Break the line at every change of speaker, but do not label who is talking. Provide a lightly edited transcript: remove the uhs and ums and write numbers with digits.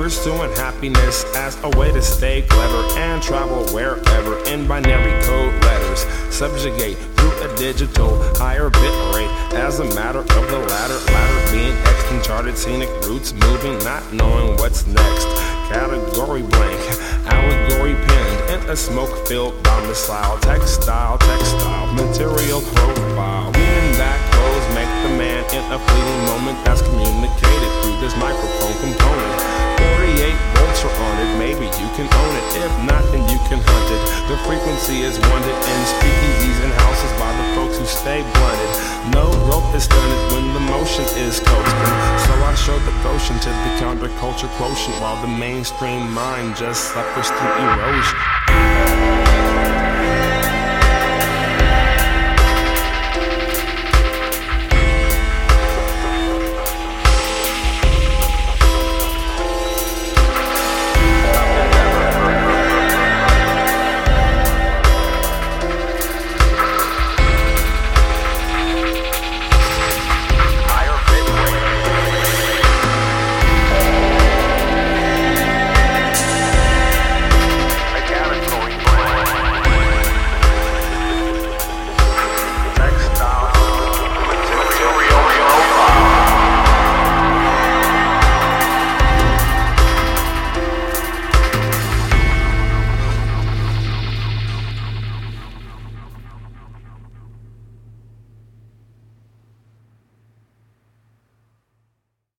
pursuing happiness as a way to stay clever and travel wherever in binary code letters. Subjugate through a digital higher bit rate as a matter of the ladder being extant, charted scenic routes moving, not knowing what's next. Category blank, allegory penned in a smoke-filled domicile. Textile, material profile. Meaning that clothes make the man in a fleeting moment that's communicated through this microphone component. 48 volts are on it, maybe you can own it. If not, then you can hunt it. The frequency is wanted in speakeasies and houses by the folks who stay blunted. No rope is stunted when the motion is coasting. So I show devotion to the counterculture quotient while the mainstream mind just suffers through erosion.